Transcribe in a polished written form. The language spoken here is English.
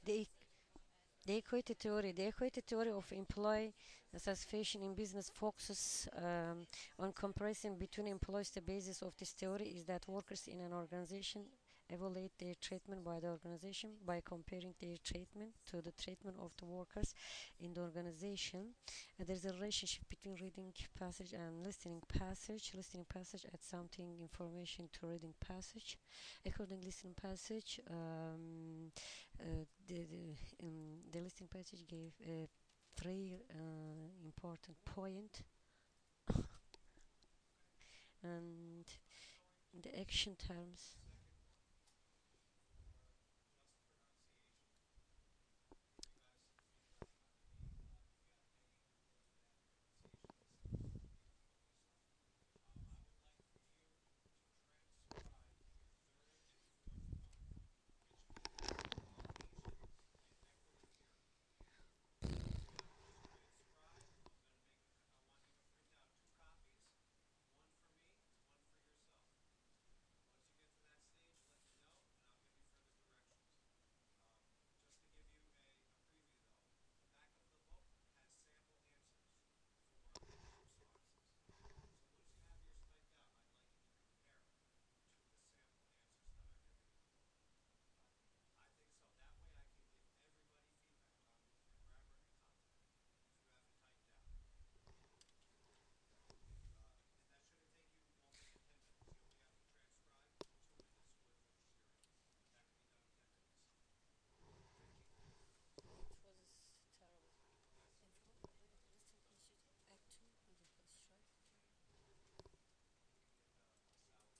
The the equity theory of employee satisfaction in business focuses on comparison between employees. The basis of this theory is that workers in an organization evaluate their treatment by the organization by comparing their treatment to the treatment of the workers in the organization. There's a relationship between reading passage and listening passage. Listening passage adds something information to reading passage. According listening passage, the listening passage gave three important point, and the action terms.